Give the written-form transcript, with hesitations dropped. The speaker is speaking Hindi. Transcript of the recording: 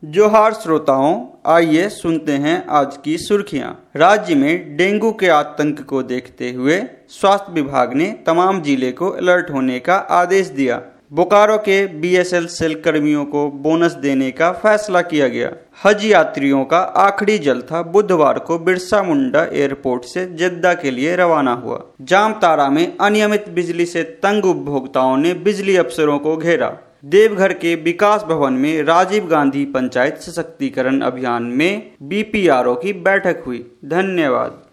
जोहार श्रोताओं, आइए सुनते हैं आज की सुर्खियां। राज्य में डेंगू के आतंक को देखते हुए स्वास्थ्य विभाग ने तमाम जिले को अलर्ट होने का आदेश दिया। बोकारो के बीएसएल सेल कर्मियों को बोनस देने का फैसला किया गया। हज यात्रियों का आखिरी जत्था बुधवार को बिरसा मुंडा एयरपोर्ट से जद्दा के लिए रवाना हुआ। जामताड़ा में अनियमित बिजली से तंग उपभोक्ताओं ने बिजली अफसरों को घेरा। देवघर के विकास भवन में राजीव गांधी पंचायत सशक्तिकरण अभियान में बीपीआरओ की बैठक हुई। धन्यवाद।